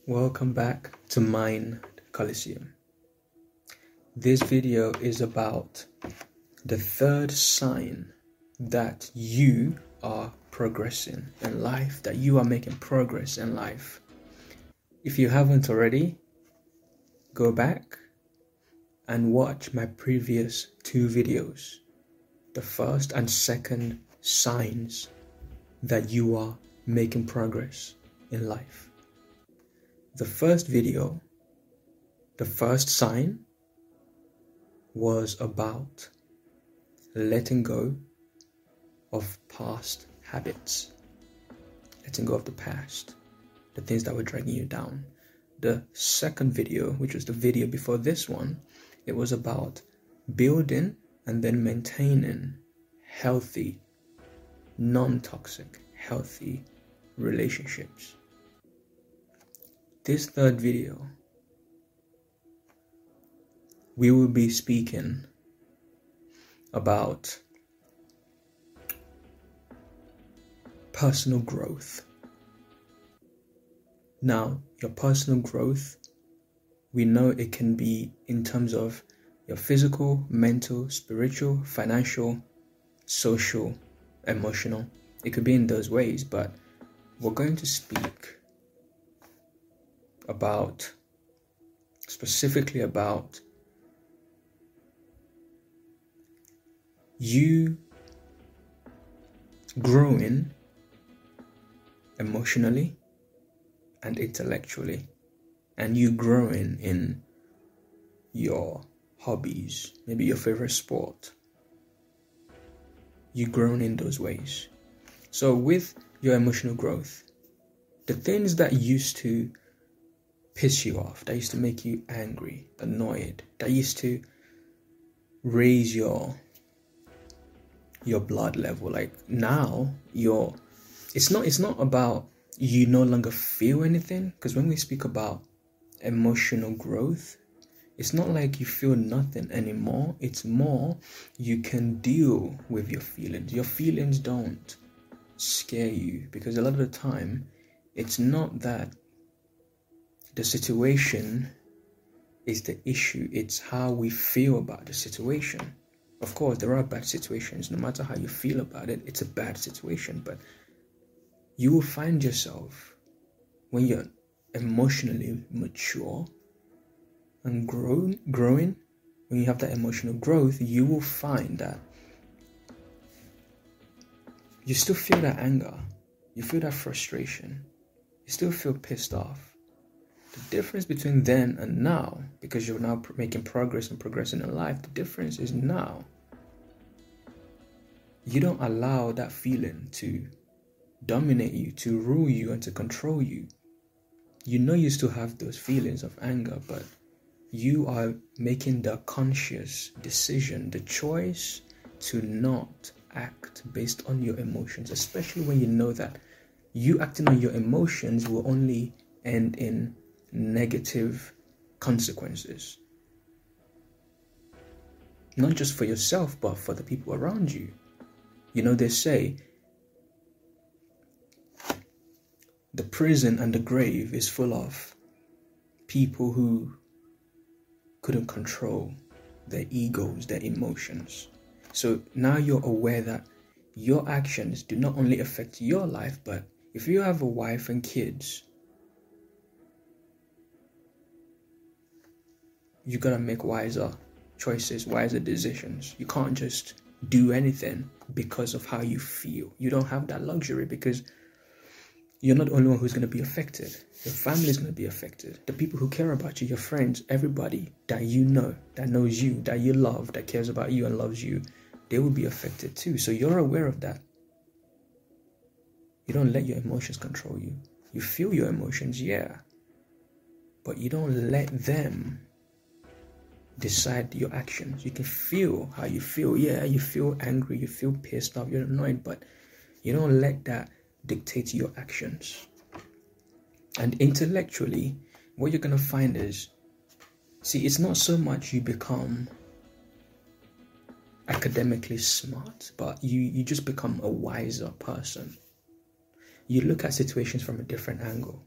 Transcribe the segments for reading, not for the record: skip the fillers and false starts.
Welcome back to Mind Coliseum. This video is about the third sign that you are progressing in life, that you are making progress in life. If you haven't already, go back and watch my previous two videos, the first and second signs that you are making progress in life. The first video, the first sign, was about letting go of past habits, letting go of the past, the things that were dragging you down. The second video, which was the video before this one, it was about building and then maintaining healthy, non-toxic, healthy relationships. This third video, we will be speaking about personal growth. Now, your personal growth, we know it can be in terms of your physical, mental, spiritual, financial, social, emotional. It could be in those ways, but we're going to speak specifically about you growing emotionally and intellectually, and you growing in your hobbies, maybe your favorite sport. You growing in those ways. So with your emotional growth, the things that used to piss you off, that used to make you angry, annoyed, that used to raise your blood level, like now it's not about you no longer feel anything, because when we speak about emotional growth, it's not like you feel nothing anymore. It's more you can deal with your feelings. Your feelings don't scare you, because a lot of the time it's not that the situation is the issue, it's how we feel about the situation. Of course, there are bad situations. No matter how you feel about it, it's a bad situation. But you will find yourself, when you're emotionally mature and growing, when you have that emotional growth, you will find that you still feel that anger, you feel that frustration, you still feel pissed off. The difference between then and now, because you're now making progress and progressing in life, the difference is now you don't allow that feeling to dominate you, to rule you, and to control you. You know you still have those feelings of anger, but you are making the conscious decision, the choice to not act based on your emotions, especially when you know that you acting on your emotions will only end in negative consequences. Not just for yourself, but for the people around you. You know, they say the prison and the grave is full of people who couldn't control their egos, their emotions. So now you're aware that your actions do not only affect your life, but if you have a wife and kids, you gotta make wiser choices, wiser decisions. You can't just do anything because of how you feel. You don't have that luxury, because you're not the only one who's going to be affected. Your family is going to be affected. The people who care about you, your friends, everybody that you know, that knows you, that you love, that cares about you and loves you, they will be affected too. So you're aware of that. You don't let your emotions control you. You feel your emotions, yeah, but you don't let them decide your actions. You can feel how you feel. Yeah, you feel angry, you feel pissed off, you're annoyed, but you don't let that dictate your actions. And intellectually, what you're going to find is, see, it's not so much you become academically smart, but you just become a wiser person. You look at situations from a different angle.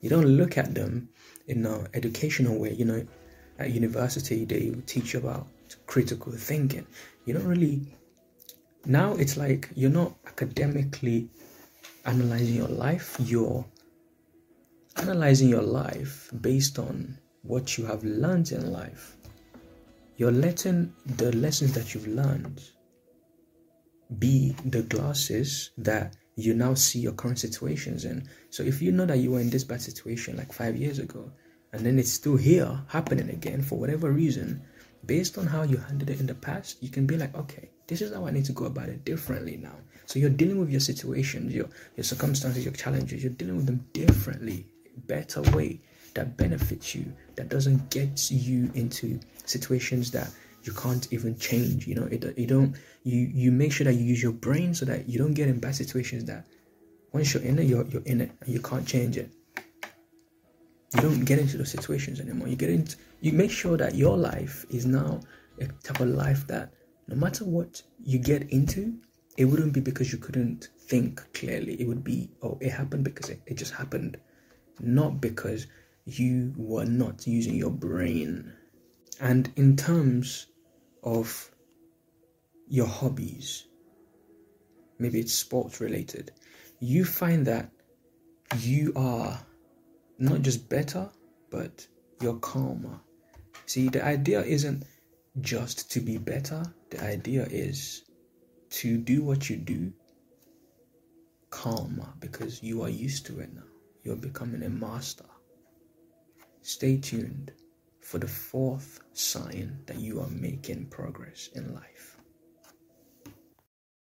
You don't look at them in an educational way. At university, they teach you about critical thinking. You don't really... Now it's like you're not academically analyzing your life. You're analyzing your life based on what you have learned in life. You're letting the lessons that you've learned be the glasses that you now see your current situations in. So if you know that you were in this bad situation like 5 years ago, and then it's still here happening again for whatever reason, based on how you handled it in the past, you can be like, okay, this is how I need to go about it differently now. So you're dealing with your situations, your circumstances, your challenges, you're dealing with them differently, better way that benefits you, that doesn't get you into situations that you can't even change. You make sure that you use your brain so that you don't get in bad situations that once you're in it, you're in it and you can't change it. You don't get into those situations anymore. You make sure that your life is now a type of life that no matter what you get into, it wouldn't be because you couldn't think clearly. It would be, it happened because it just happened. Not because you were not using your brain. And in terms of your hobbies, maybe it's sports related, you find that you are not just better, but you're calmer. See, the idea isn't just to be better. The idea is to do what you do calmer, because you are used to it now. You're becoming a master. Stay tuned for the fourth sign that you are making progress in life.